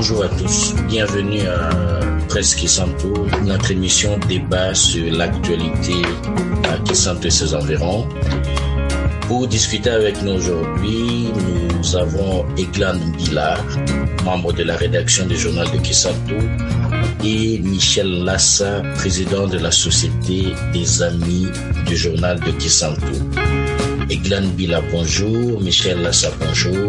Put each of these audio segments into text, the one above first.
Bonjour à tous, bienvenue à Presse Kisanto, notre émission débat sur l'actualité à Kisanto et ses environs. Pour discuter avec nous aujourd'hui, nous avons Eglan Mbila, membre de la rédaction du journal de Kisanto, et Michel Lassa, président de la Société des Amis du journal de Kisanto. Eglan Mbila, bonjour. Michel Lassa, bonjour.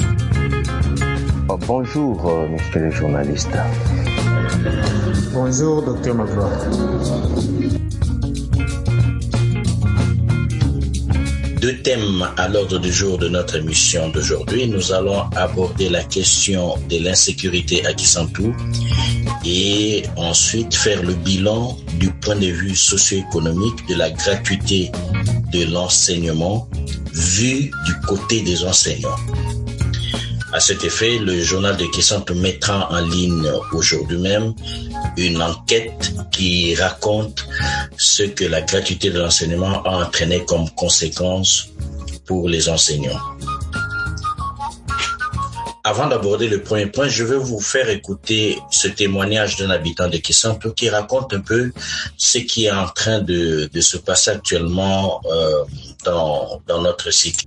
Bonjour, monsieur le journaliste. Bonjour, docteur Magloire. Deux thèmes à l'ordre du jour de notre émission d'aujourd'hui. Nous allons aborder la question de l'insécurité à Kisanto et ensuite faire le bilan du point de vue socio-économique de la gratuité de l'enseignement vu du côté des enseignants. À cet effet, le journal de Kisanto mettra en ligne aujourd'hui même une enquête qui raconte ce que la gratuité de l'enseignement a entraîné comme conséquence pour les enseignants. Avant d'aborder le premier point, je vais vous faire écouter ce témoignage d'un habitant de Kisanto qui raconte un peu ce qui est en train de se passer actuellement dans notre cycle.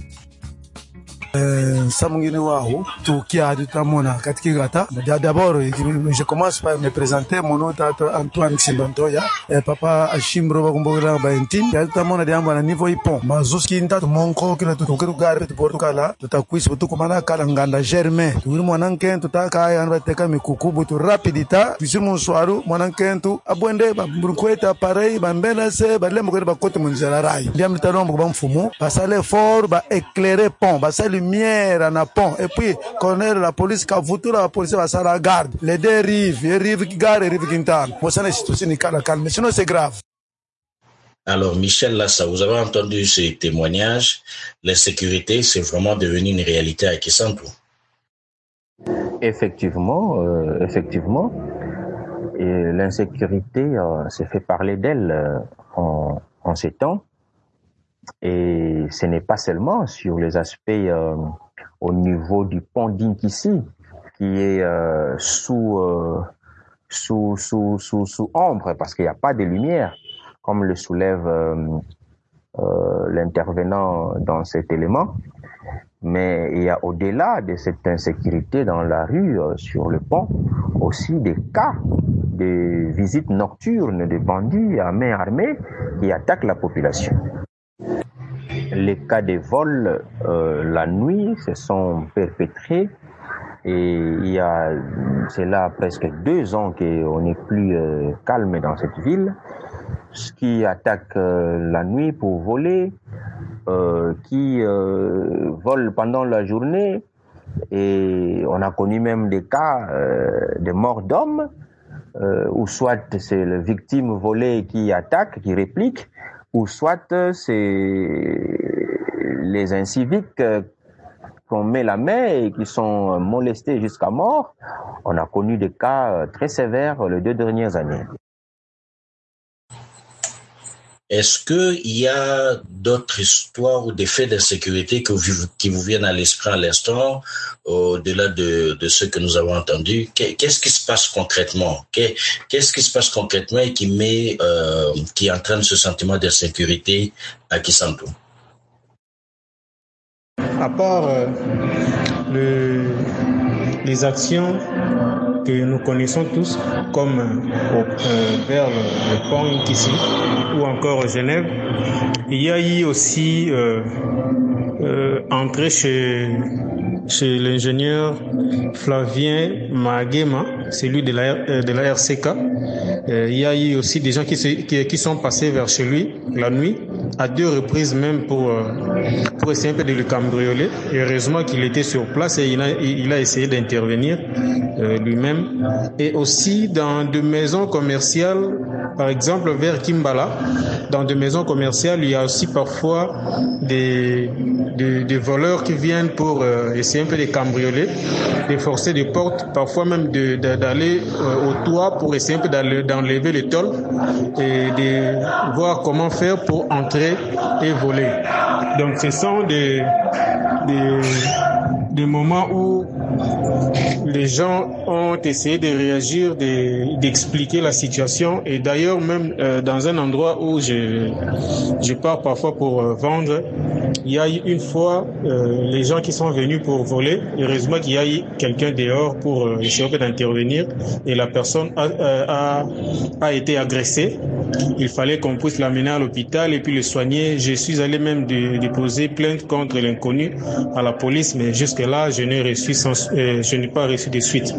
D'abord, je commence par me présenter. Mon nom est Antoine Simbontoya. Papa Achimbro Bagumbola Baintin. Yatamona Diamba niveau Ipon. Mazuski Nta Monko Kila Tukurugar to Portugal. To Takwis Tukumana Kalanganda Germain. To Monanken to Taka and Teka Mikukubu to Rapidita. Pisumun Suaru, Monanken to Abuende, Bruqueta, Parei, Bambela Se, Balemo Bakoto Munzalarai. Diam Tarom Bamfumo. Basale fort, ba éclairer pont. Basale lumière en pont. Et puis, connaître la police, quand vous la police va s'en la garde. Les deux rives qui gare et rives qui n'entendent. Moi, ça n'est pas calme. Sinon, c'est grave. Alors, Michel Lassa, vous avez entendu ces témoignages. L'insécurité, c'est vraiment devenu une réalité à Kisanto. Effectivement. Et l'insécurité s'est fait parler d'elle en ces temps. Et ce n'est pas seulement sur les aspects au niveau du pont d'Inkissi qui est sous ombre parce qu'il n'y a pas de lumière, comme le soulève l'intervenant dans cet élément. Mais il y a au-delà de cette insécurité dans la rue, sur le pont, aussi des cas de visites nocturnes de bandits à main armée qui attaquent la population. Les cas de vol la nuit se sont perpétrés et c'est là presque 2 ans qu'on n'est plus calme dans cette ville. Ce qui attaquent la nuit pour voler, qui volent pendant la journée, et on a connu même des cas de morts d'hommes ou soit c'est la victime volée qui attaque, qui réplique, ou soit c'est les inciviques qu'on met la main et qui sont molestés jusqu'à mort. On a connu des cas très sévères les 2 dernières années. Est-ce qu'il y a d'autres histoires ou des faits d'insécurité qui vous viennent à l'esprit à l'instant, au-delà de ce que nous avons entendu? Qu'est-ce qui se passe concrètement? Qu'est-ce qui se passe concrètement et qui entraîne ce sentiment d'insécurité à Kisanto? À part les actions que nous connaissons tous, comme vers le pont ici ou encore Genève, il y a eu aussi entrée chez l'ingénieur Flavien Magema, celui de la RCK. Il y a eu aussi des gens qui sont passés vers chez lui la nuit, à 2 reprises même pour essayer un peu de le cambrioler. Et heureusement qu'il était sur place et il a essayé d'intervenir lui-même. Et aussi dans de maisons commerciales, par exemple vers Kimbala, dans de maisons commerciales, il y a aussi parfois des voleurs qui viennent pour essayer un peu de cambrioler, de forcer des portes, parfois même d'aller au toit pour essayer un peu d'enlever les tôles et de voir comment faire pour entrer et voler. Donc ce sont des des moments où les gens ont essayé de réagir, d'expliquer la situation. Et d'ailleurs, même dans un endroit où je pars parfois pour vendre, il y a eu une fois les gens qui sont venus pour voler. Heureusement qu'il y a eu quelqu'un dehors pour essayer d'intervenir. Et la personne a été agressée. Il fallait qu'on puisse l'amener à l'hôpital et puis le soigner. Je suis allé même déposer plainte contre l'inconnu à la police, mais jusque-là, je n'ai pas reçu de suite.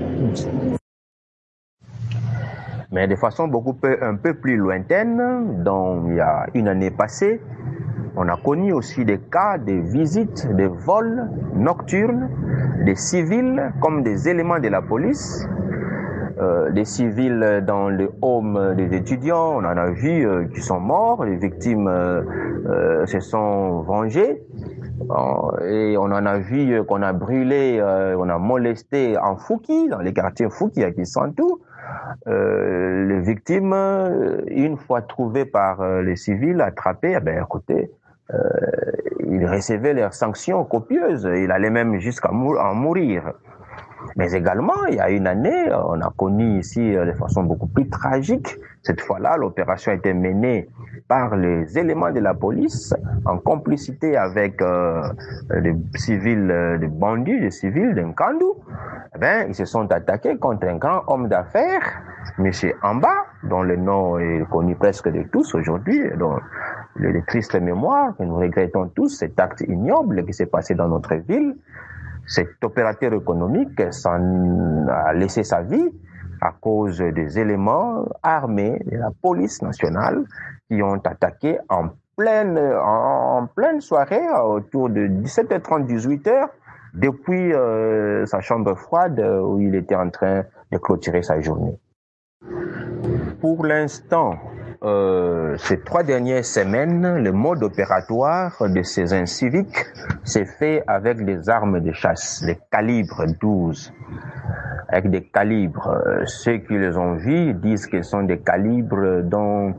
Mais de façon un peu plus lointaine, il y a une année passée, on a connu aussi des cas de visites, de vols nocturnes, des civils comme des éléments de la police. Des civils dans le home des étudiants, on en a vu qui sont morts, les victimes se sont vengées. Et on en a vu qu'on a brûlé, on a molesté en Fouki, dans les quartiers Fouki à Kisantu. Les victimes, une fois trouvées par les civils, attrapées, écoutez, ils recevaient leurs sanctions copieuses. Ils allaient même jusqu'à en mourir. Mais également, il y a une année, on a connu ici de façon beaucoup plus tragique. Cette fois-là, l'opération a été menée par les éléments de la police en complicité avec des civils, des bandits, des civils d'Nkandu. Ils se sont attaqués contre un grand homme d'affaires, M. Amba, dont le nom est connu presque de tous aujourd'hui, dont les tristes mémoires que nous regrettons tous, cet acte ignoble qui s'est passé dans notre ville. Cet opérateur économique a laissé sa vie à cause des éléments armés de la police nationale qui ont attaqué en pleine soirée, autour de 17h30, 18h, depuis sa chambre froide où il était en train de clôturer sa journée. Pour l'instant, ces 3 dernières semaines, le mode opératoire de ces inciviques s'est fait avec des armes de chasse, des calibres 12. Avec des calibres, ceux qui les ont vus disent que ce sont des calibres dont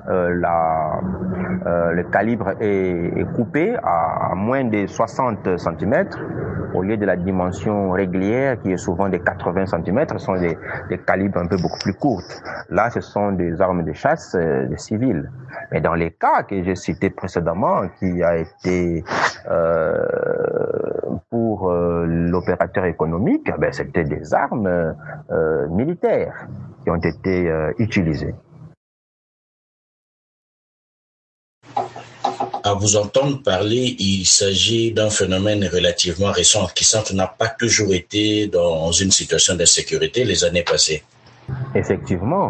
le calibre est coupé à moins de 60 cm au lieu de la dimension régulière qui est souvent de 80 cm. Ce sont des calibres un peu beaucoup plus courtes. Là, ce sont des armes de chasse de civils. Mais dans les cas que j'ai cités précédemment, qui a été pour l'opérateur économique, c'était des armes militaires qui ont été utilisées. À vous entendre parler, il s'agit d'un phénomène relativement récent. Kisantu n'a pas toujours été dans une situation d'insécurité les années passées. Effectivement.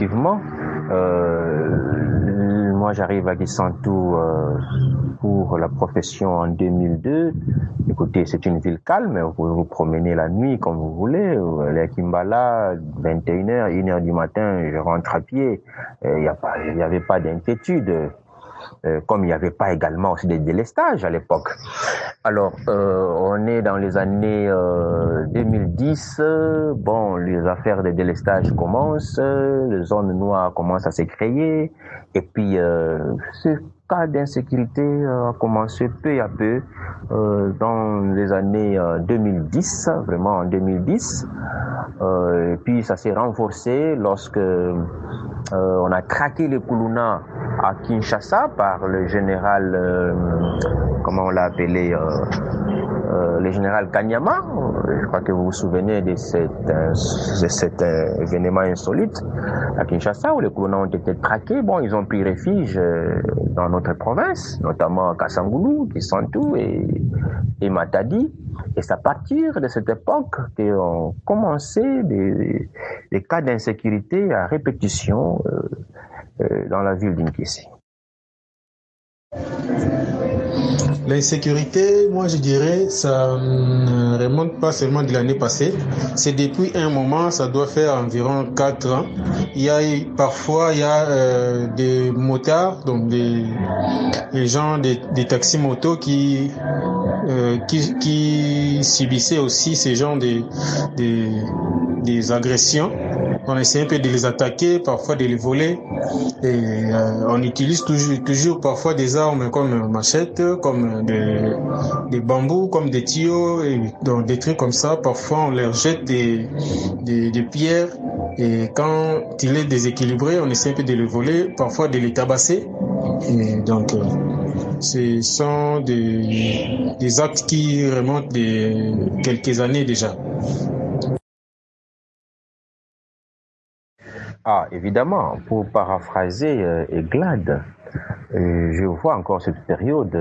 Moi, j'arrive à Kisantu pour la profession en 2002. Écoutez, c'est une ville calme. Vous pouvez vous promener la nuit comme vous voulez. Les Kimbala, 21h, 1h du matin, je rentre à pied. Il n'y avait pas d'inquiétude. Comme il n'y avait pas également aussi des délestages à l'époque. Alors, on est dans les années 2010, les affaires de délestage commencent, les zones noires commencent à se créer, et puis ce cas d'insécurité a commencé peu à peu dans les années 2010, vraiment en 2010, et puis ça s'est renforcé lorsque on a traqué les Kuluna à Kinshasa par le général, comment on l'a appelé, le général Kanyama. Je crois que vous vous souvenez de cet événement insolite à Kinshasa où les Kuluna ont été traqués. Ils ont pris refuge dans notre province, notamment à Kasangulu, Kisantu et Matadi. Et c'est à partir de cette époque qu'ont commencé des cas d'insécurité à répétition dans la ville d'Inkisi. L'insécurité, moi je dirais, ça ne remonte pas seulement de l'année passée. C'est depuis un moment, ça doit faire environ 4 ans. Parfois, il y a des motards, donc des gens des taxis-motos qui subissaient aussi ces genres des agressions. on essaie un peu de les attaquer, parfois de les voler. Et on utilise toujours parfois des armes comme machettes, comme des bambous, comme des tuyaux, et donc des trucs comme ça. Parfois on leur jette des pierres, et quand il est déséquilibré, on essaie un peu de le voler, parfois de les tabasser. Et donc ce sont des actes qui remontent de quelques années déjà. Ah, évidemment, pour paraphraser Eglad, je vois encore cette période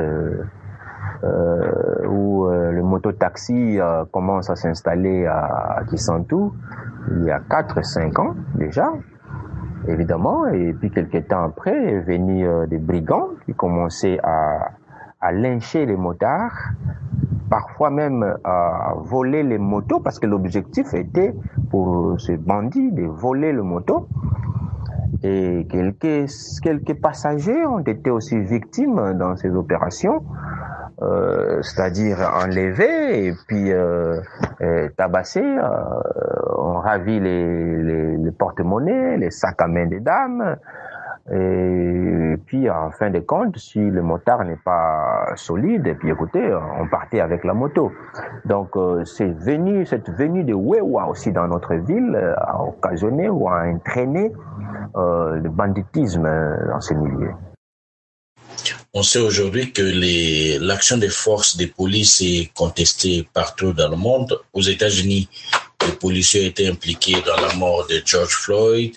où le mototaxi commence à s'installer à Kisantu, il y a 4-5 ans déjà, évidemment, et puis quelques temps après, est venu des brigands qui commençaient à lyncher les motards, parfois même à voler les motos, parce que l'objectif était pour ces bandits de voler le moto. Et quelques passagers ont été aussi victimes dans ces opérations, c'est-à-dire enlevés et puis tabassés. On ravit les porte-monnaies, les sacs à main des dames. Et puis, en fin de compte, si le motard n'est pas solide, et puis écoutez, on partait avec la moto. Donc, cette venue de Wewa aussi dans notre ville a occasionné ou a entraîné le banditisme dans ce milieu. On sait aujourd'hui que l'action des forces de police est contestée partout dans le monde. Aux États-Unis, les policiers étaient impliqués dans la mort de George Floyd.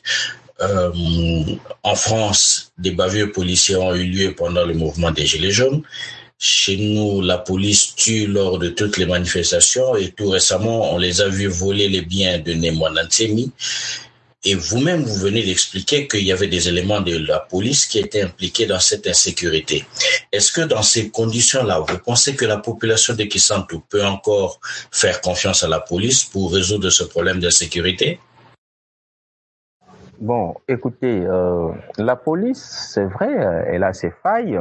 En France, des bavures policières ont eu lieu pendant le mouvement des Gilets jaunes. Chez nous, la police tue lors de toutes les manifestations et tout récemment, on les a vus voler les biens de Némoana Ntsemi. Et vous-même, vous venez d'expliquer qu'il y avait des éléments de la police qui étaient impliqués dans cette insécurité. Est-ce que dans ces conditions-là, vous pensez que la population de Kisantu peut encore faire confiance à la police pour résoudre ce problème d'insécurité? Bon, écoutez, la police, c'est vrai, elle a ses failles.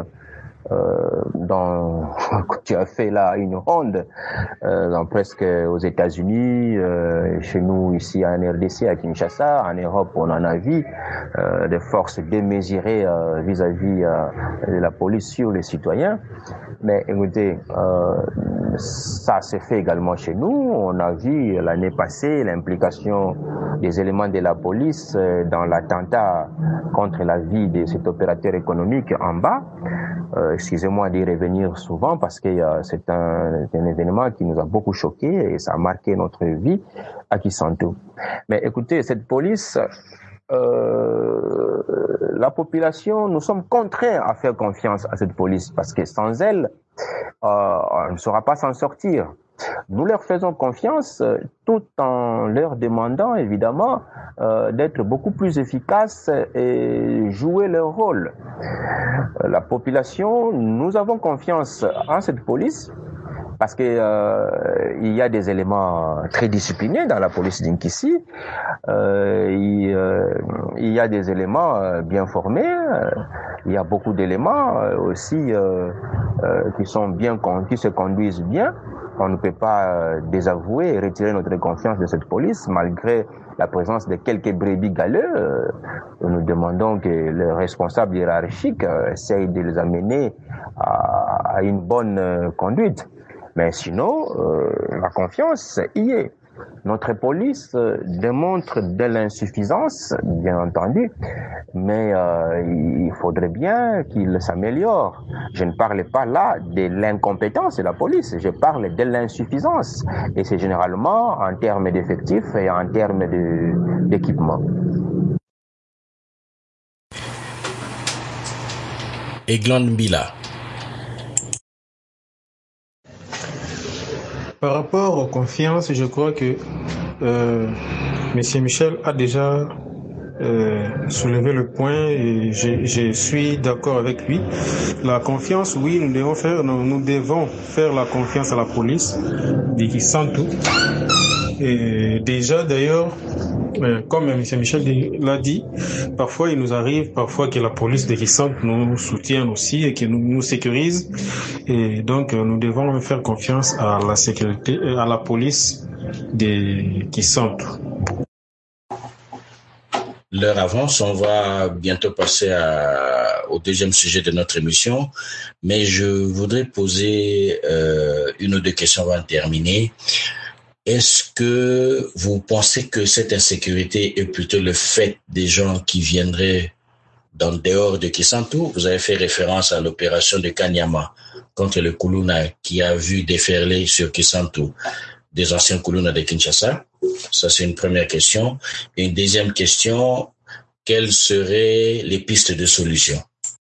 Tu as fait là une ronde dans presque aux États-Unis, chez nous ici en RDC, à Kinshasa, en Europe, on en a vu des forces démesurées vis-à-vis de la police sur les citoyens. Mais écoutez, ça s'est fait également chez nous. On a vu l'année passée l'implication des éléments de la police dans l'attentat contre la vie de cet opérateur économique en bas. Excusez-moi d'y revenir souvent parce que c'est un événement qui nous a beaucoup choqués et ça a marqué notre vie à Kisantu. Mais écoutez, cette police, la population, nous sommes contraints à faire confiance à cette police parce que sans elle, on ne saura pas s'en sortir. Nous leur faisons confiance tout en leur demandant évidemment d'être beaucoup plus efficaces et jouer leur rôle. La population, nous avons confiance en cette police parce que il y a des éléments très disciplinés dans la police d'Inkissi. Il y a des éléments bien formés. Il y a beaucoup d'éléments aussi qui se conduisent bien. On ne peut pas désavouer et retirer notre confiance de cette police malgré la présence de quelques brebis galeux. Nous demandons que les responsables hiérarchiques essayent de les amener à une bonne conduite. Mais sinon, la confiance y est. Notre police démontre de l'insuffisance, bien entendu, mais il faudrait bien qu'il s'améliore. Je ne parle pas là de l'incompétence de la police, je parle de l'insuffisance. Et c'est généralement en termes d'effectifs et en termes d'équipement. Eglande Mbila. Par rapport aux confiances, je crois que M. Michel a déjà soulevé le point et je suis d'accord avec lui. La confiance, oui, nous devons faire la confiance à la police de Kisantu. Et déjà, d'ailleurs, comme M. Michel l'a dit, parfois il nous arrive que la police de Kisantu nous soutienne aussi et que nous sécurise. Et donc, nous devons faire confiance à la sécurité, à la police de Kisantu. l'heure avance, on va bientôt passer au deuxième sujet de notre émission, mais je voudrais poser une ou deux questions avant de terminer. Est-ce que vous pensez que cette insécurité est plutôt le fait des gens qui viendraient d'en dehors de Kisantu? Vous avez fait référence à l'opération de Kanyama contre le Kuluna qui a vu déferler sur Kisantu des anciens Kuluna de Kinshasa. Ça, c'est une première question. Et une deuxième question, quelles seraient les pistes de solution?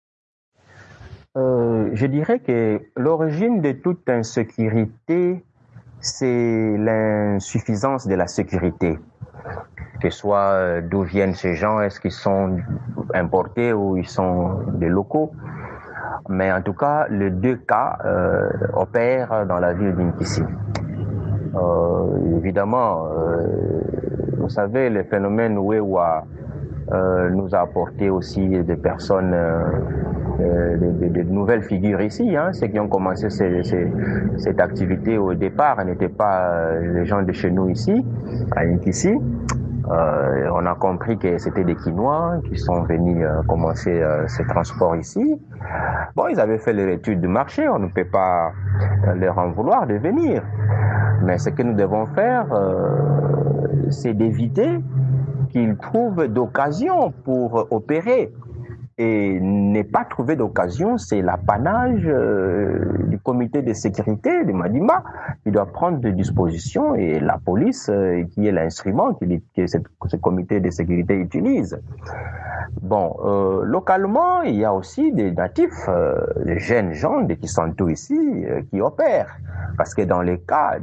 Je dirais que l'origine de toute insécurité, c'est l'insuffisance de la sécurité. Que ce soit d'où viennent ces gens, est-ce qu'ils sont importés ou ils sont des locaux. Mais en tout cas, les deux cas opèrent dans la ville d'Inkissi. Évidemment, vous savez, le phénomène Wewa nous a apporté aussi des personnes, de nouvelles figures ici. Ceux qui ont commencé cette activité au départ n'étaient pas les gens de chez nous ici, à Inkissi. On a compris que c'était des Quinois qui sont venus commencer ce transport ici. Bon, ils avaient fait leur étude de marché, on ne peut pas leur en vouloir de venir. Mais ce que nous devons faire, c'est d'éviter qu'ils trouvent d'occasion pour opérer. Et ne pas trouver d'occasion, c'est l'apanage du comité de sécurité de Madima qui doit prendre des dispositions et la police qui est l'instrument que ce comité de sécurité utilise. Bon, localement, il y a aussi des natifs, des jeunes gens qui sont tous ici, qui opèrent. Parce que dans les cas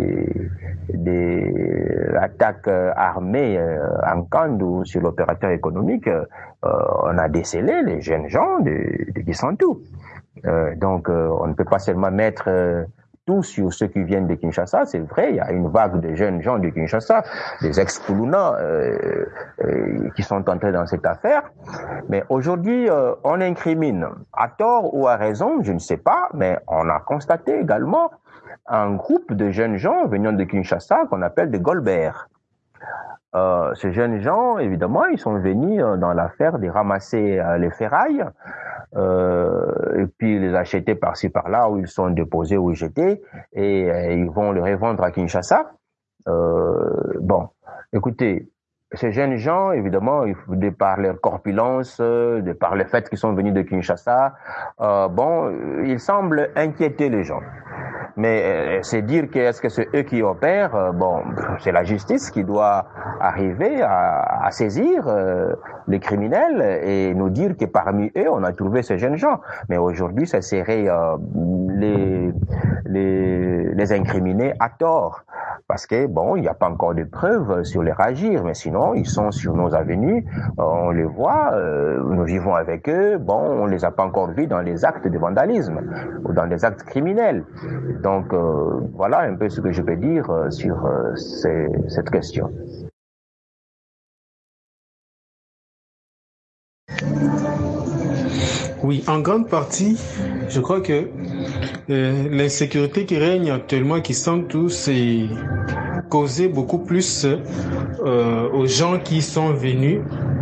des attaques armées en Kand ou sur l'opérateur économique, on a décelé les jeunes gens de Kisantu. Donc, on ne peut pas seulement mettre tout sur ceux qui viennent de Kinshasa. C'est vrai, il y a une vague de jeunes gens de Kinshasa, des ex-Kuluna qui sont entrés dans cette affaire. Mais aujourd'hui, on incrimine, à tort ou à raison, je ne sais pas, mais on a constaté également un groupe de jeunes gens venant de Kinshasa qu'on appelle des Golbert. Ces jeunes gens, évidemment, ils sont venus dans l'affaire de ramasser les ferrailles et puis les acheter par-ci par-là où ils sont déposés ou jetés et ils vont les revendre à Kinshasa. Bon, écoutez, ces jeunes gens, évidemment, de par leur corpulence, de par le fait qu'ils sont venus de Kinshasa, ils semblent inquiéter les gens. Mais c'est dire que est-ce que c'est eux qui opèrent? C'est la justice qui doit arriver à saisir les criminels et nous dire que parmi eux on a trouvé ces jeunes gens. Mais aujourd'hui, ça serait les incriminer à tort. Parce que il n'y a pas encore de preuves sur leur agir, mais sinon ils sont sur nos avenues, on les voit, nous vivons avec eux, on les a pas encore vus dans les actes de vandalisme ou dans des actes criminels. Donc voilà un peu ce que je peux dire sur cette question. Oui, en grande partie, je crois que l'insécurité qui règne actuellement, qui sont tous, c'est causé beaucoup plus aux gens qui sont venus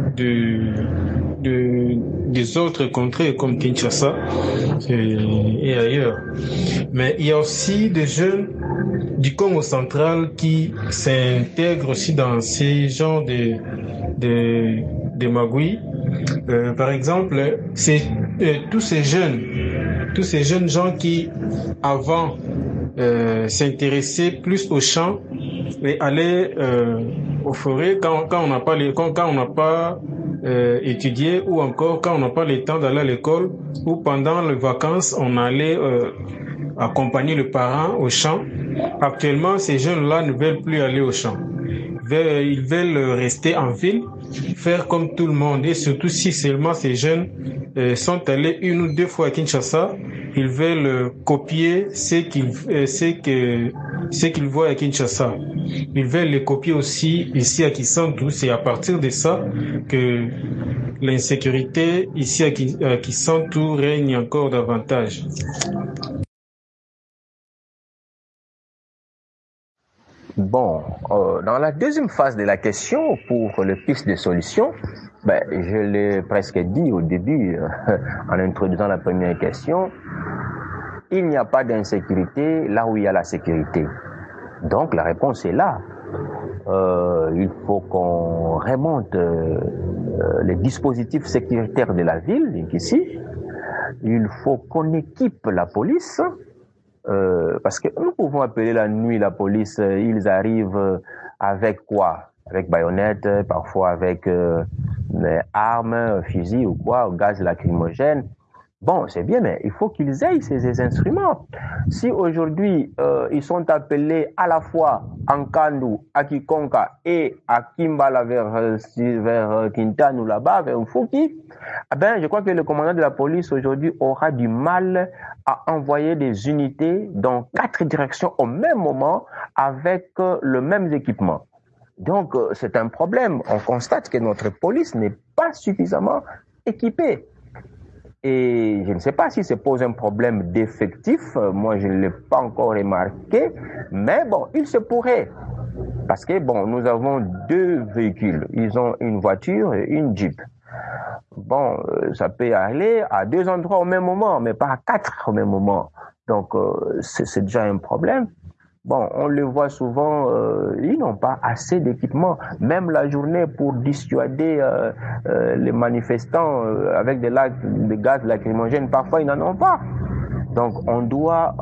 des autres contrées comme Kinshasa et ailleurs. Mais il y a aussi des jeunes du Congo central qui s'intègrent aussi dans ces genres de magouilles. Par exemple, c'est tous ces jeunes gens qui avant s'intéressaient plus aux champs et allaient aux forêts quand on n'a pas étudié ou encore quand on n'a pas le temps d'aller à l'école ou pendant les vacances on allait accompagner le parent au champ. Actuellement, ces jeunes-là ne veulent plus aller au champ. Ils veulent rester en ville, faire comme tout le monde. Et surtout si seulement ces jeunes sont allés une ou deux fois à Kinshasa, ils veulent copier ce qu'ils voient à Kinshasa. Ils veulent les copier aussi ici à Kisantu. C'est à partir de ça que l'insécurité ici à Kisantu règne encore davantage. Bon, dans la deuxième phase de la question, pour les pistes de solutions, je l'ai presque dit au début, en introduisant la première question, il n'y a pas d'insécurité là où il y a la sécurité. Donc la réponse est là. Il faut qu'on remonte les dispositifs sécuritaires de la ville, ici. Il faut qu'on équipe la police, parce que nous pouvons appeler la nuit la police, ils arrivent avec quoi? Avec baïonnettes, parfois avec armes, fusils ou quoi, gaz lacrymogène. Bon, c'est bien, mais il faut qu'ils aient ces instruments. Si aujourd'hui, ils sont appelés à la fois en Kandu, à Kikonka et à Kimbala vers Kintanou là-bas, vers Mfuki, je crois que le commandant de la police aujourd'hui aura du mal à envoyer des unités dans 4 directions au même moment avec le même équipement. Donc, c'est un problème. On constate que notre police n'est pas suffisamment équipée. Et je ne sais pas si ça pose un problème d'effectif. Moi, je ne l'ai pas encore remarqué. Mais bon, il se pourrait. Parce que, bon, nous avons 2 véhicules. Ils ont une voiture et une Jeep. Bon, ça peut aller à 2 endroits au même moment, mais pas à 4 au même moment. Donc, c'est déjà un problème. Bon, on le voit souvent, ils n'ont pas assez d'équipement. Même la journée pour dissuader les manifestants avec des gaz lacrymogènes, parfois ils n'en ont pas. Donc, on doit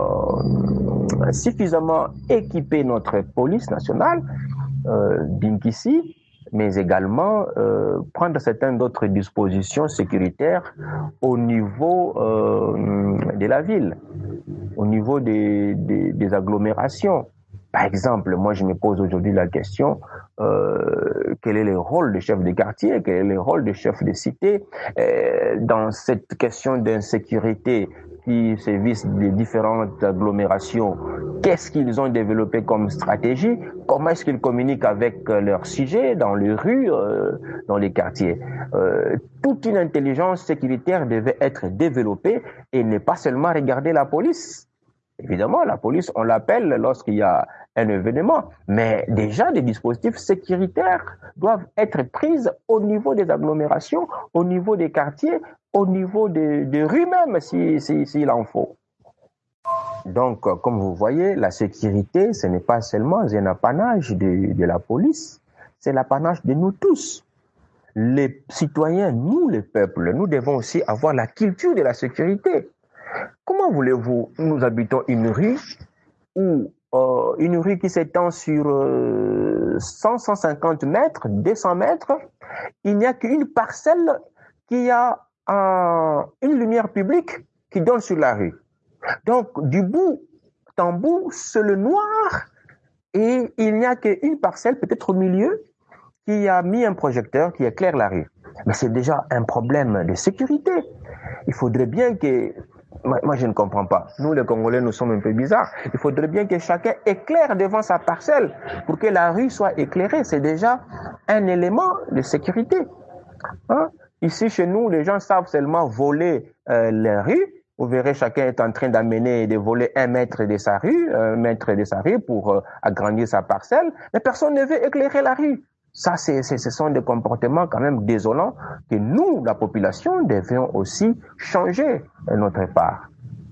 suffisamment équiper notre police nationale, d'Inkissi, mais également prendre certaines d'autres dispositions sécuritaires au niveau de la ville, au niveau des agglomérations. Par exemple, moi je me pose aujourd'hui la question, quel est le rôle des chefs de quartier, quel est le rôle des chefs de cité dans cette question d'insécurité qui sévissent des différentes agglomérations? Qu'est-ce qu'ils ont développé comme stratégie? Comment est-ce qu'ils communiquent avec leurs sujets dans les rues, dans les quartiers? Toute une intelligence sécuritaire devait être développée et ne pas seulement regarder la police. Évidemment, la police, on l'appelle lorsqu'il y a un événement, mais déjà des dispositifs sécuritaires doivent être pris au niveau des agglomérations, au niveau des quartiers, au niveau des rues même, s'il en faut. Donc, comme vous voyez, la sécurité, ce n'est pas seulement un apanage de la police, c'est l'apanage de nous tous. Les citoyens, nous, les peuples, nous devons aussi avoir la culture de la sécurité. Comment voulez-vous, nous habitons une rue qui s'étend sur 150 mètres, 200 mètres, il n'y a qu'une parcelle qui a une lumière publique qui donne sur la rue. Donc, du bout en bout, c'est le noir et il n'y a qu'une parcelle, peut-être au milieu, qui a mis un projecteur qui éclaire la rue. Mais c'est déjà un problème de sécurité. Il faudrait bien que... Moi, je ne comprends pas. Nous, les Congolais, nous sommes un peu bizarres. Il faudrait bien que chacun éclaire devant sa parcelle pour que la rue soit éclairée. C'est déjà un élément de sécurité. Ici, chez nous, les gens savent seulement voler la rue. Vous verrez, chacun est en train d'amener et de voler 1 mètre de sa rue, pour agrandir sa parcelle. Mais personne ne veut éclairer la rue. Ça, ce sont des comportements quand même désolants que nous, la population, devions aussi changer de notre part.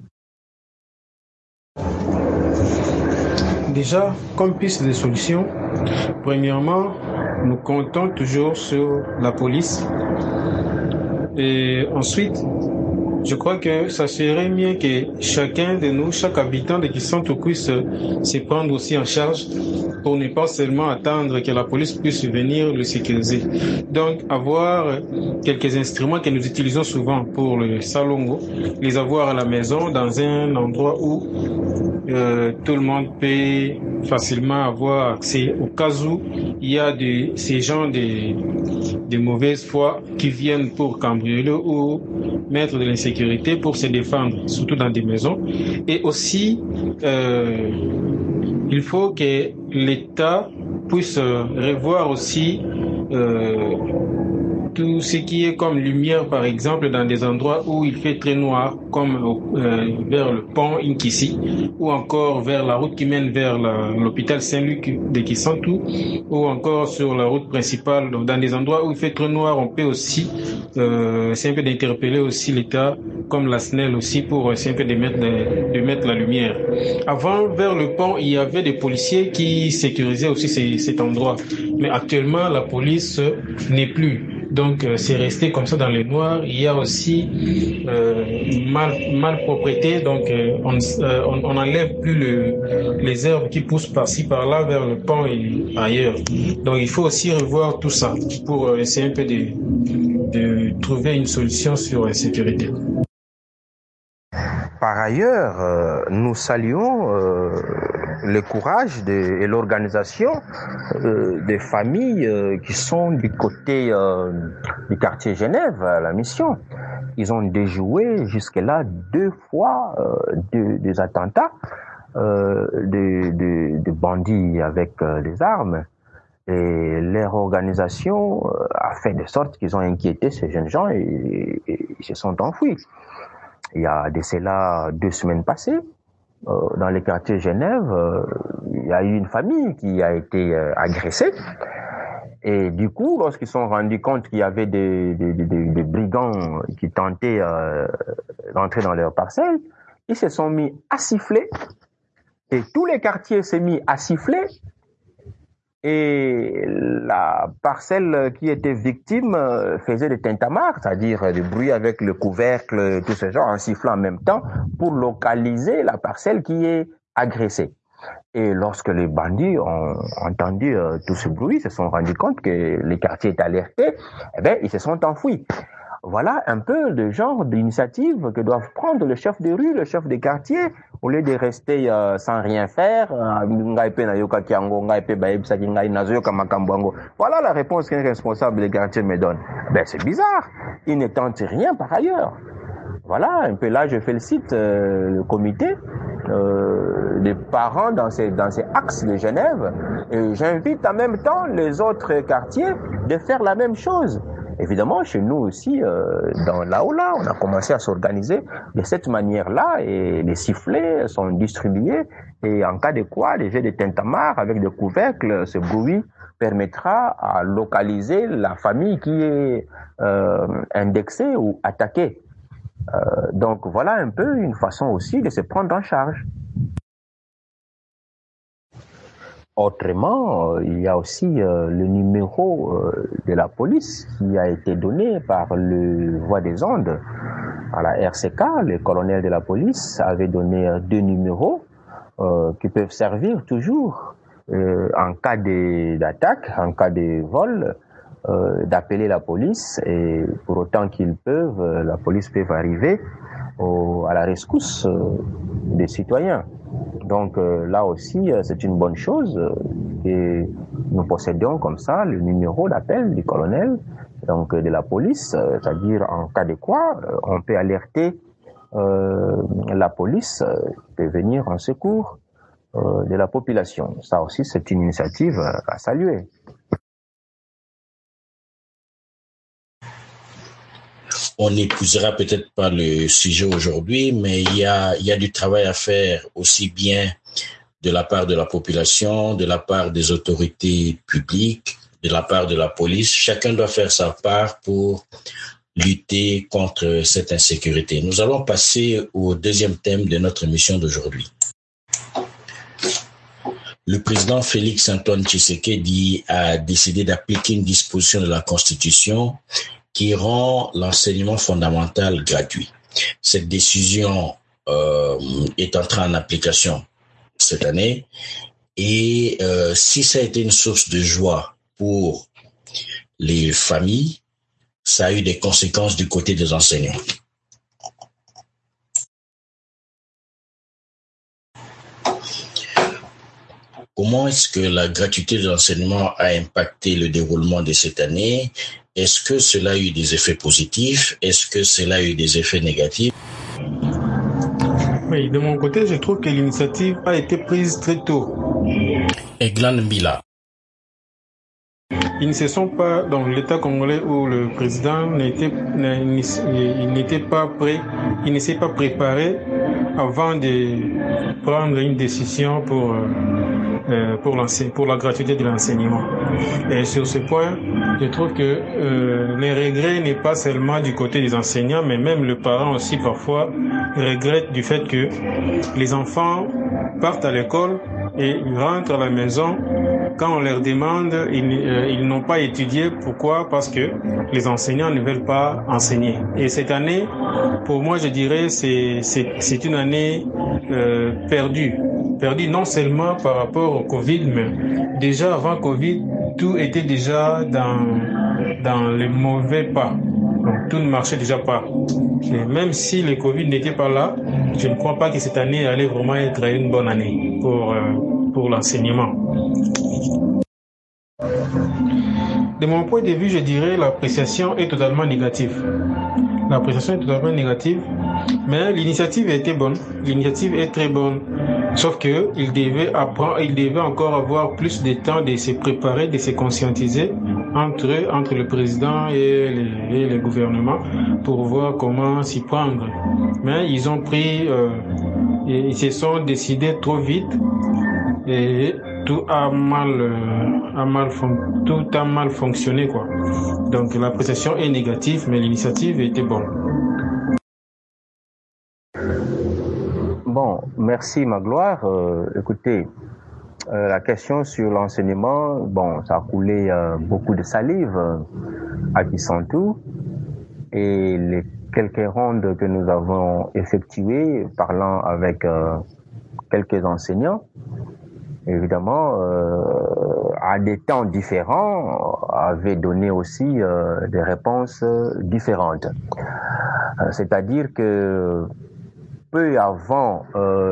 Déjà, comme piste de solution, premièrement, nous comptons toujours sur la police. Et ensuite, je crois que ça serait mieux que chacun de nous, chaque habitant de Kisantu puisse se prendre aussi en charge pour ne pas seulement attendre que la police puisse venir le sécuriser. Donc, avoir quelques instruments que nous utilisons souvent pour le salongo, les avoir à la maison dans un endroit où tout le monde peut facilement avoir accès au cas où il y a ces gens de mauvaise foi qui viennent pour cambrioler ou mettre de l'insécurité pour se défendre, surtout dans des maisons. Et aussi, il faut que l'État puisse revoir aussi tout ce qui est comme lumière, par exemple, dans des endroits où il fait très noir, comme vers le pont Inkisi, ou encore vers la route qui mène vers l'hôpital Saint-Luc de Kisantu, ou encore sur la route principale. Donc, dans des endroits où il fait très noir, on peut aussi, c'est un peu d'interpeller aussi l'État, comme la SNEL aussi, pour essayer un peu de mettre la lumière. Avant, vers le pont, il y avait des policiers qui sécurisaient aussi cet endroit. Mais actuellement, la police n'est plus. Donc, c'est resté comme ça dans le noir. Il y a aussi malpropreté. Donc, on n'enlève plus les herbes qui poussent par-ci, par-là, vers le pont et ailleurs. Donc, il faut aussi revoir tout ça pour essayer un peu de trouver une solution sur la sécurité. Par ailleurs, nous saluons le courage et l'organisation des familles qui sont du côté du quartier Genève à la mission. Ils ont déjoué jusque-là 2 fois des attentats de bandits avec des armes. Et leur organisation a fait de sorte qu'ils ont inquiété ces jeunes gens et ils se sont enfuis. Il y a de cela 2 semaines passées, dans le quartier Genève, il y a eu une famille qui a été agressée. Et du coup, lorsqu'ils se sont rendus compte qu'il y avait des brigands qui tentaient d'entrer dans leur parcelle, ils se sont mis à siffler. Et tout le quartier s'est mis à siffler. Et la parcelle qui était victime faisait des tintamarres, c'est-à-dire du bruit avec le couvercle, tout ce genre, en sifflant en même temps pour localiser la parcelle qui est agressée. Et lorsque les bandits ont entendu tout ce bruit, ils se sont rendus compte que le quartier est alerté, eh bien, ils se sont enfuis. Voilà un peu le genre d'initiative que doivent prendre le chef de rue, le chef de quartier, au lieu de rester sans rien faire. Voilà la réponse qu'un responsable de quartier me donne. Ben, c'est bizarre. Il ne tente rien par ailleurs. Voilà, un peu là, je félicite le comité des parents dans ces axes de Genève et j'invite en même temps les autres quartiers de faire la même chose. Évidemment, chez nous aussi, dans l'Aola, on a commencé à s'organiser de cette manière-là et les sifflets sont distribués et en cas de quoi, les jets de tintamarre avec des couvercles, ce bruit permettra à localiser la famille qui est indexée ou attaquée. Donc voilà un peu une façon aussi de se prendre en charge. Autrement, il y a aussi le numéro de la police qui a été donné par le voie des ondes à la RCK. Le colonel de la police avait donné 2 numéros qui peuvent servir toujours en cas d'attaque, en cas de vol, d'appeler la police et pour autant qu'ils peuvent, la police peut arriver à la rescousse des citoyens. Donc là aussi, c'est une bonne chose que nous possédions comme ça le numéro d'appel du colonel, donc de la police, c'est-à-dire en cas de quoi, on peut alerter la police de venir en secours de la population. Ça aussi, c'est une initiative à saluer. On n'épousera peut-être pas le sujet aujourd'hui, mais il y a du travail à faire aussi bien de la part de la population, de la part des autorités publiques, de la part de la police. Chacun doit faire sa part pour lutter contre cette insécurité. Nous allons passer au deuxième thème de notre émission d'aujourd'hui. Le président Félix Antoine Tshisekedi a décidé d'appliquer une disposition de la Constitution qui rend l'enseignement fondamental gratuit. Cette décision est entrée en application cette année et si ça a été une source de joie pour les familles, ça a eu des conséquences du côté des enseignants. Comment est-ce que la gratuité de l'enseignement a impacté le déroulement de cette année? Est-ce que cela a eu des effets positifs? Est-ce que cela a eu des effets négatifs? Oui, de mon côté, je trouve que l'initiative a été prise très tôt. Eglan Mbila. Ils ne se sont pas dans l'État congolais où le président n'était pas prêt, il ne s'est pas préparé avant de prendre une décision pour la gratuité de l'enseignement. Et sur ce point, je trouve que les regrets n'est pas seulement du côté des enseignants, mais même le parent aussi parfois regrette du fait que les enfants partent à l'école et ils rentrent à la maison. Quand on leur demande, ils n'ont pas étudié. Pourquoi? Parce que les enseignants ne veulent pas enseigner. Et cette année, pour moi, je dirais, c'est une année perdue non seulement par rapport au Covid, mais déjà avant Covid, tout était déjà dans les mauvais pas. Donc tout ne marchait déjà pas. Et même si le Covid n'était pas là, je ne crois pas que cette année allait vraiment être une bonne année pour l'enseignement. De mon point de vue, je dirais l'appréciation est totalement négative. L'appréciation est totalement négative, mais l'initiative était bonne. L'initiative est très bonne. Sauf que il devait encore avoir plus de temps de se préparer, de se conscientiser entre le président et le gouvernement pour voir comment s'y prendre. Mais ils ont ils se sont décidés trop vite et tout a mal fonctionné, quoi. Donc l'appréciation est négative, mais l'initiative était bonne. Bon, merci Magloire. Écoutez, la question sur l'enseignement, bon, ça a coulé beaucoup de salive à Kisantu, et les quelques rondes que nous avons effectuées parlant avec quelques enseignants, évidemment, à des temps différents, avaient donné aussi des réponses différentes. C'est-à-dire que peu avant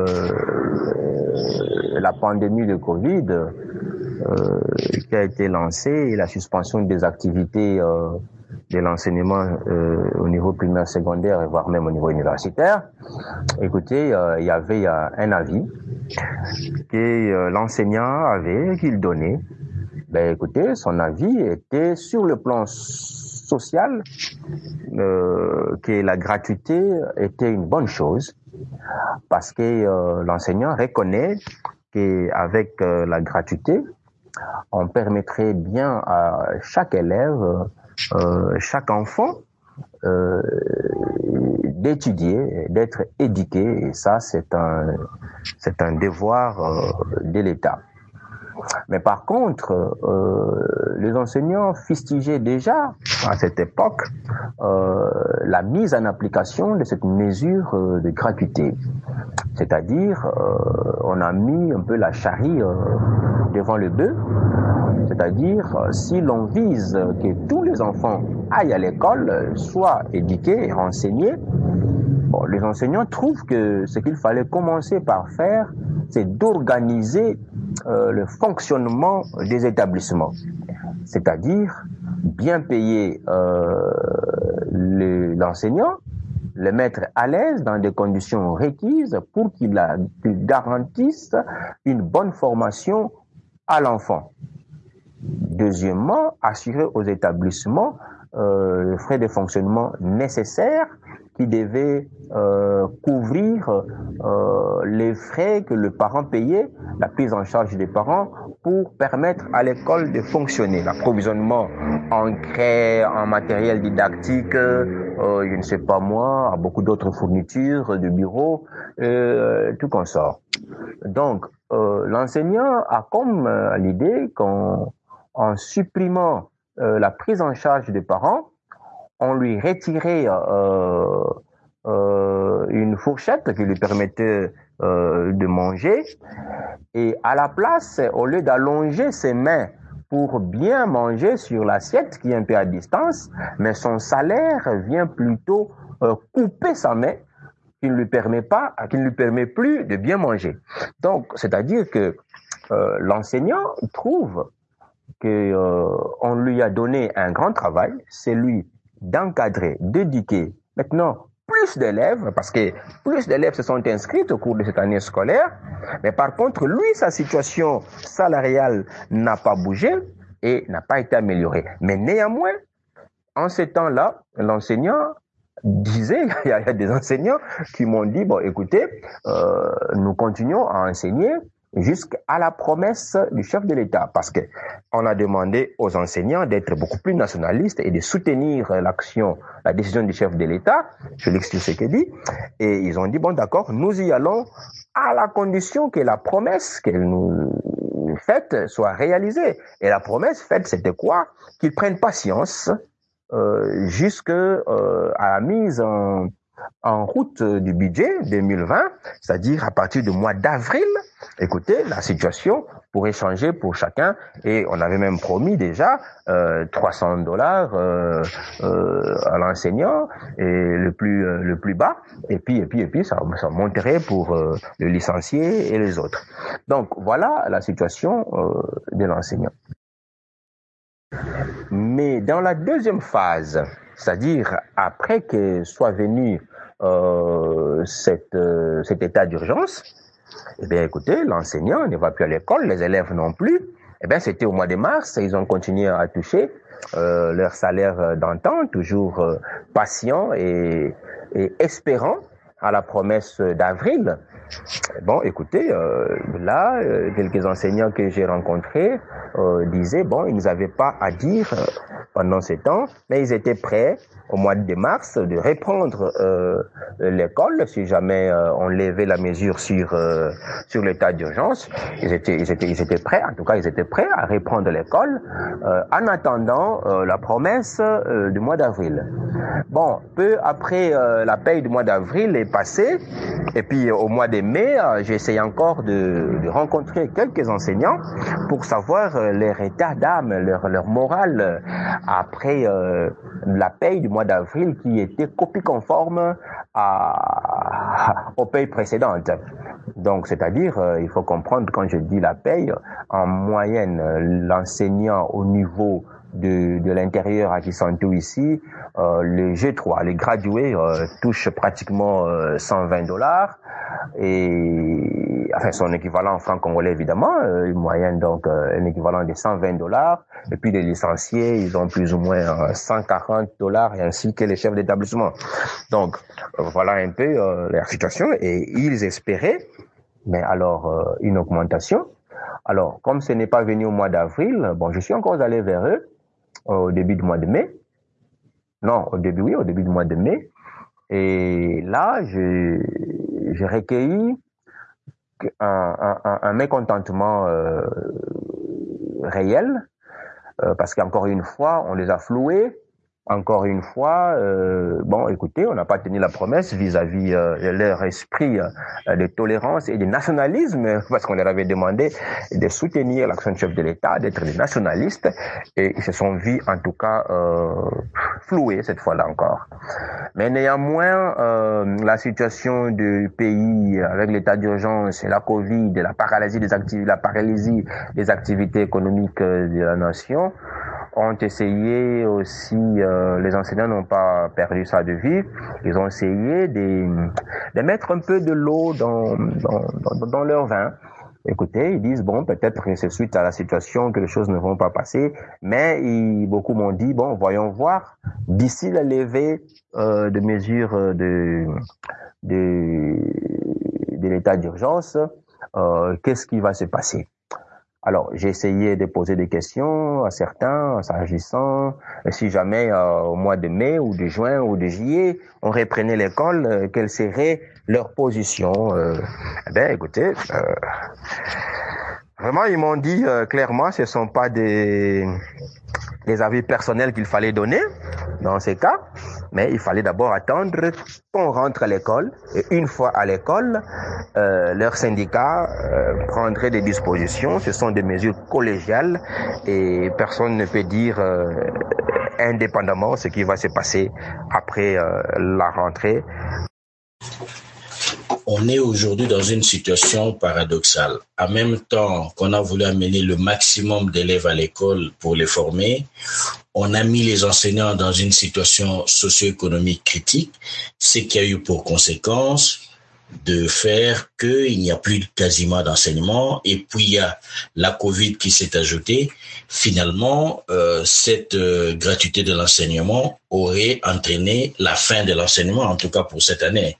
la pandémie de Covid qui a été lancée, la suspension des activités de l'enseignement au niveau primaire, secondaire, voire même au niveau universitaire, écoutez, il y avait un avis que l'enseignant avait, qu'il donnait. Ben, écoutez, son avis était sur le plan social, que la gratuité était une bonne chose, parce que l'enseignant reconnaît qu'avec la gratuité, on permettrait bien à chaque élève, chaque enfant, d'étudier, d'être éduqué, et ça c'est un devoir de l'État. Mais par contre, les enseignants fustigeaient déjà à cette époque la mise en application de cette mesure de gratuité. C'est-à-dire, on a mis un peu la charrue devant le bœuf. C'est-à-dire, si l'on vise que tous les enfants aillent à l'école, soient éduqués et renseignés, bon, les enseignants trouvent que ce qu'il fallait commencer par faire, c'est d'organiser le fonctionnement des établissements. C'est-à-dire, bien payer l'enseignant, le mettre à l'aise dans des conditions requises pour qu'il garantisse une bonne formation à l'enfant. Deuxièmement, assurer aux établissements les frais de fonctionnement nécessaires qui devaient couvrir les frais que le parent payait, la prise en charge des parents pour permettre à l'école de fonctionner, l'approvisionnement en craie, en matériel didactique, je ne sais pas moi, beaucoup d'autres fournitures de bureaux, tout consort. Donc, l'enseignant a comme l'idée qu'en supprimant la prise en charge des parents, on lui retirait une fourchette qui lui permettait de manger, et à la place, au lieu d'allonger ses mains pour bien manger sur l'assiette qui est un peu à distance, mais son salaire vient plutôt couper sa main, qui ne lui permet plus de bien manger. Donc, c'est-à-dire que l'enseignant trouve qu'on lui a donné un grand travail, c'est lui d'encadrer, d'éduquer maintenant plus d'élèves, parce que plus d'élèves se sont inscrits au cours de cette année scolaire, mais par contre, lui, sa situation salariale n'a pas bougé, et n'a pas été améliorée. Mais néanmoins, en ces temps-là, l'enseignant disait, il y a des enseignants qui m'ont dit, bon, écoutez, nous continuons à enseigner jusqu'à la promesse du chef de l'État, parce que on a demandé aux enseignants d'être beaucoup plus nationalistes et de soutenir la décision du chef de l'État, Félix Tshisekedi, et ils ont dit, bon, d'accord, nous y allons à la condition que la promesse qu'elle nous faite soit réalisée. Et la promesse faite, c'était quoi? Qu'ils prennent patience jusqu'à la mise en route du budget 2020, c'est-à-dire à partir du mois d'avril. Écoutez, la situation pourrait changer pour chacun, et on avait même promis déjà $300 à l'enseignant, et le plus bas, et puis ça monterait pour le licencié et les autres. Donc voilà la situation de l'enseignant. Mais dans la deuxième phase, c'est-à-dire après que soit venu cet état d'urgence, eh bien, écoutez, l'enseignant ne va plus à l'école, les élèves non plus. Eh bien, c'était au mois de mars, ils ont continué à toucher leur salaire d'antan, toujours patient et espérant à la promesse d'avril. Bon, écoutez, là, quelques enseignants que j'ai rencontrés disaient, bon, ils n'avaient pas à dire pendant ce temps, mais ils étaient prêts au mois de mars de reprendre l'école si jamais on levait la mesure sur l'état d'urgence. Ils étaient prêts, en tout cas, ils étaient prêts à reprendre l'école en attendant la promesse du mois d'avril. Bon, peu après la paye du mois d'avril est passée, et puis au mois de mai, j'ai essayé encore de rencontrer quelques enseignants pour savoir leur état d'âme, leur morale après la paye du mois d'avril qui était copie conforme aux payes précédentes. Donc, c'est-à-dire, il faut comprendre, quand je dis la paye, en moyenne, l'enseignant au niveau de l'intérieur à Kisantu ici, le G3, les gradués touchent pratiquement $120, et enfin son équivalent en francs congolais évidemment, une moyenne donc un équivalent de $120, et puis les licenciés ils ont plus ou moins $140, et ainsi que les chefs d'établissement. Donc voilà un peu la situation, et ils espéraient, mais alors une augmentation. Alors comme ce n'est pas venu au mois d'avril, bon, je suis encore allé vers eux au début du mois de mai. Non, au début du mois de mai. Et là, j'ai recueilli un mécontentement réel, parce qu'encore une fois, on les a floués. Encore une fois, bon, écoutez, on n'a pas tenu la promesse vis-à-vis de leur esprit de tolérance et de nationalisme, parce qu'on leur avait demandé de soutenir l'action du chef de l'État, d'être des nationalistes, et ils se sont vus en tout cas floués cette fois-là encore. Mais néanmoins, la situation du pays avec l'état d'urgence, la Covid, la paralysie des activités économiques de la nation, ont essayé aussi, les enseignants n'ont pas perdu ça de vue, ils ont essayé de mettre un peu de l'eau dans leur vin. Écoutez, ils disent, bon, peut-être que c'est suite à la situation que les choses ne vont pas passer, mais beaucoup m'ont dit, bon, voyons voir, d'ici la levée de mesures de l'état d'urgence, qu'est-ce qui va se passer? Alors, j'ai essayé de poser des questions à certains, s'agissant, si jamais au mois de mai ou de juin ou de juillet, on reprenait l'école, quelle serait leur position. Eh bien, écoutez, vraiment, ils m'ont dit clairement, ce ne sont pas des avis personnels qu'il fallait donner dans ces cas, mais il fallait d'abord attendre qu'on rentre à l'école, et une fois à l'école, leur syndicat prendrait des dispositions. Ce sont des mesures collégiales et personne ne peut dire indépendamment ce qui va se passer après la rentrée. On est aujourd'hui dans une situation paradoxale. En même temps qu'on a voulu amener le maximum d'élèves à l'école pour les former, on a mis les enseignants dans une situation socio-économique critique, ce qui a eu pour conséquence de faire qu'il n'y a plus quasiment d'enseignement, et puis il y a la Covid qui s'est ajoutée. Finalement, cette gratuité de l'enseignement aurait entraîné la fin de l'enseignement, en tout cas pour cette année.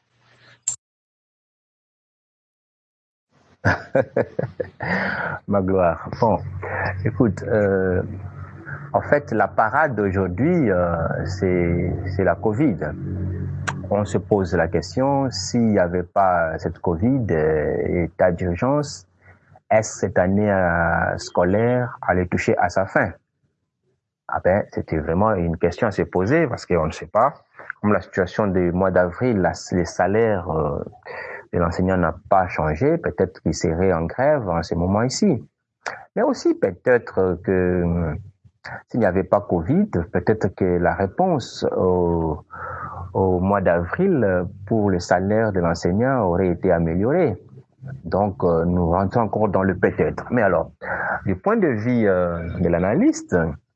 Magloire. Bon, écoute, en fait, la parade d'aujourd'hui, c'est la Covid. On se pose la question, s'il n'y avait pas cette Covid, état d'urgence, est-ce cette année scolaire allait toucher à sa fin? Ah ben, c'était vraiment une question à se poser parce qu'on ne sait pas. Comme la situation du mois d'avril, les salaires de l'enseignant n'a pas changé, peut-être qu'il serait en grève en ce moment ici. Mais aussi peut-être que s'il n'y avait pas Covid, peut-être que la réponse au mois d'avril pour le salaire de l'enseignant aurait été améliorée. Donc, nous rentrons encore dans le peut-être. Mais alors, du point de vue de l'analyste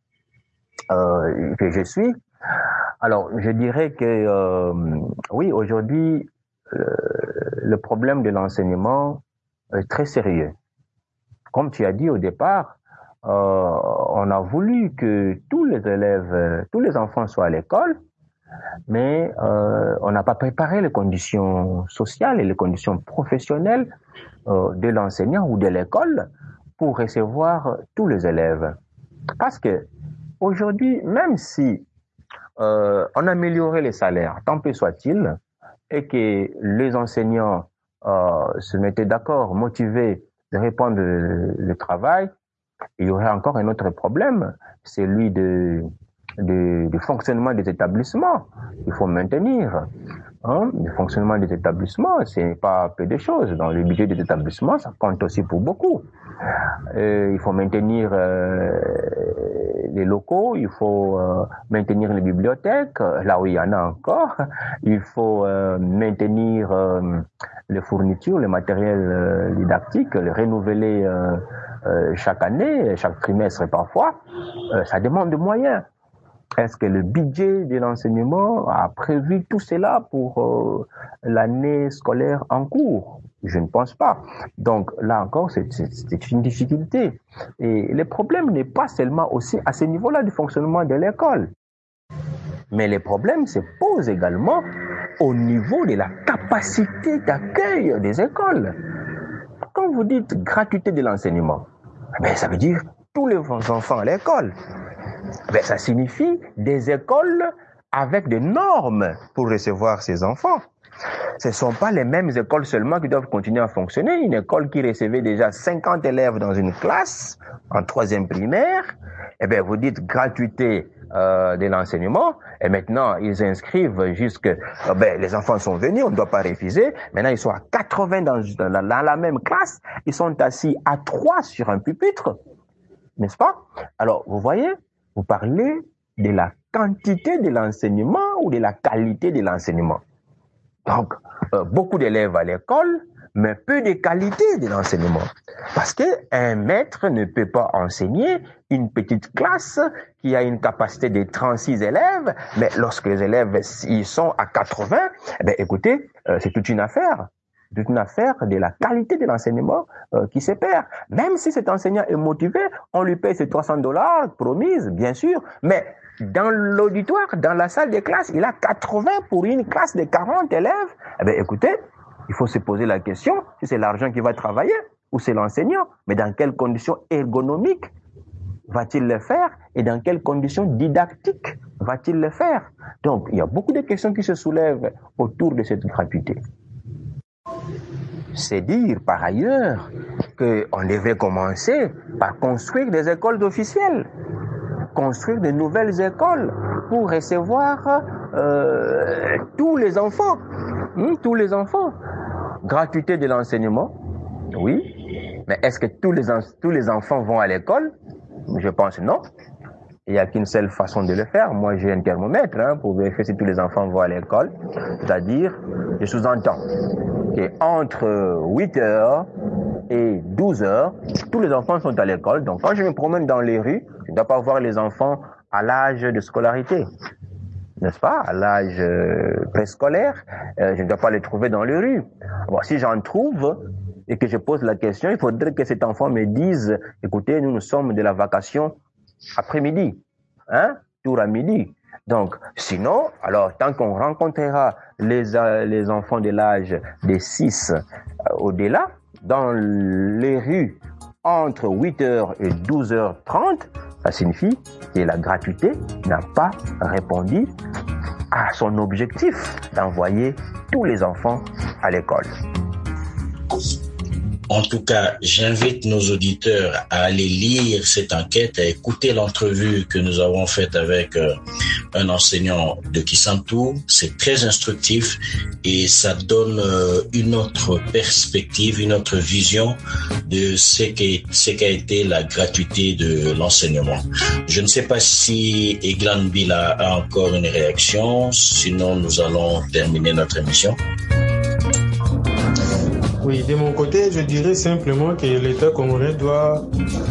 que je suis, alors je dirais que oui, aujourd'hui, le problème de l'enseignement est très sérieux. Comme tu as dit au départ, on a voulu que tous les élèves, tous les enfants soient à l'école, mais on n'a pas préparé les conditions sociales et les conditions professionnelles de l'enseignant ou de l'école pour recevoir tous les élèves. Parce que aujourd'hui, même si on améliorait les salaires, tant peu soit-il, et que les enseignants se mettaient d'accord, motivés de répondre le travail, il y aurait encore un autre problème, celui du fonctionnement des établissements. Il faut maintenir le fonctionnement des établissements, c'est pas peu de choses. Dans le budget des établissements, ça compte aussi pour beaucoup. Il faut maintenir les locaux, il faut maintenir les bibliothèques, là où il y en a encore. Il faut maintenir les fournitures, le matériel didactique, le renouveler chaque année, chaque trimestre parfois. Ça demande des moyens. Est-ce que le budget de l'enseignement a prévu tout cela pour l'année scolaire en cours? Je ne pense pas. Donc là encore, c'est une difficulté. Et le problème n'est pas seulement aussi à ce niveau-là du fonctionnement de l'école, mais les problèmes se posent également au niveau de la capacité d'accueil des écoles. Quand vous dites gratuité de l'enseignement, ben ça veut dire tous les enfants à l'école. Ben, ça signifie des écoles avec des normes pour recevoir ces enfants. Ce ne sont pas les mêmes écoles seulement qui doivent continuer à fonctionner. Une école qui recevait déjà 50 élèves dans une classe, en 3e primaire, eh bien, vous dites gratuité de l'enseignement, et maintenant, ils inscrivent jusque... les enfants sont venus, on ne doit pas refuser. Maintenant, ils sont à 80 dans la même classe. Ils sont assis à 3 sur un pupitre. N'est-ce pas? Alors, vous voyez, vous parlez de la quantité de l'enseignement ou de la qualité de l'enseignement. Donc, beaucoup d'élèves à l'école, mais peu de qualité de l'enseignement. Parce qu'un maître ne peut pas enseigner une petite classe qui a une capacité de 36 élèves, mais lorsque les élèves ils sont à 80, écoutez, c'est toute une affaire. C'est une affaire de la qualité de l'enseignement qui se perd. Même si cet enseignant est motivé, on lui paye ses $300 promises, bien sûr, mais dans l'auditoire, dans la salle de classe, il a 80 pour une classe de 40 élèves. Écoutez, il faut se poser la question si c'est l'argent qui va travailler ou c'est l'enseignant. Mais dans quelles conditions ergonomiques va-t-il le faire et dans quelles conditions didactiques va-t-il le faire? Donc, il y a beaucoup de questions qui se soulèvent autour de cette gratuité. C'est dire par ailleurs qu'on devait commencer par construire des écoles officielles, construire de nouvelles écoles pour recevoir tous les enfants. Tous les enfants. Gratuité de l'enseignement, oui, mais est-ce que tous les enfants vont à l'école? Je pense non. Il n'y a qu'une seule façon de le faire. Moi, j'ai un thermomètre pour vérifier si tous les enfants vont à l'école. C'est-à-dire, je sous-entends qu'entre 8h et 12h, tous les enfants sont à l'école. Donc, quand je me promène dans les rues, je ne dois pas voir les enfants à l'âge de scolarité. n'est-ce pas, à l'âge préscolaire, je ne dois pas les trouver dans les rues. Bon, si j'en trouve et que je pose la question, il faudrait que cet enfant me dise, écoutez, nous sommes de la vacation après-midi, tour à midi. Donc, sinon, alors, tant qu'on rencontrera les enfants de l'âge de 6 au-delà, dans les rues, entre 8h et 12h30, ça signifie que la gratuité n'a pas répondu à son objectif d'envoyer tous les enfants à l'école. En tout cas, j'invite nos auditeurs à aller lire cette enquête, à écouter l'entrevue que nous avons faite avec un enseignant de Kisantu. C'est très instructif et ça donne une autre perspective, une autre vision de ce qu'a été la gratuité de l'enseignement. Je ne sais pas si Eglan Bila a encore une réaction, sinon nous allons terminer notre émission. Oui, de mon côté, je dirais simplement que l'État congolais doit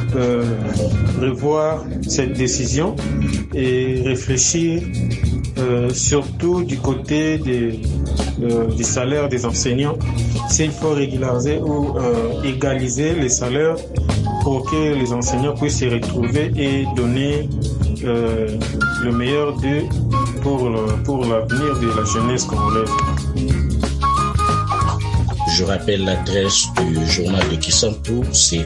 revoir cette décision et réfléchir surtout du côté du salaire des enseignants, s'il faut régulariser ou égaliser les salaires pour que les enseignants puissent se retrouver et donner le meilleur d'eux pour l'avenir de la jeunesse congolaise. Je rappelle l'adresse du journal de Kisantu, c'est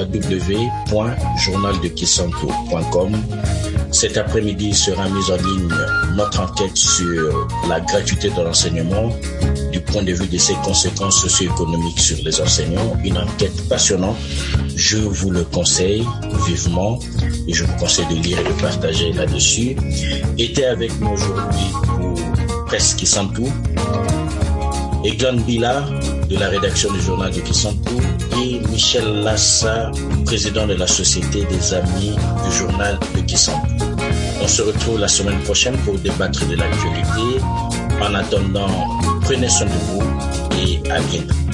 www.journaldekisantu.com. Cet après-midi sera mise en ligne notre enquête sur la gratuité de l'enseignement du point de vue de ses conséquences socio-économiques sur les enseignants. Une enquête passionnante. Je vous le conseille vivement et je vous conseille de lire et de partager là-dessus. Était avec nous aujourd'hui pour Presse Kisantu, Eglan Bila de la rédaction du journal de Kisantu et Michel Lassa, président de la Société des Amis du journal de Kisantu. On se retrouve la semaine prochaine pour débattre de l'actualité. En attendant, prenez soin de vous et à bientôt.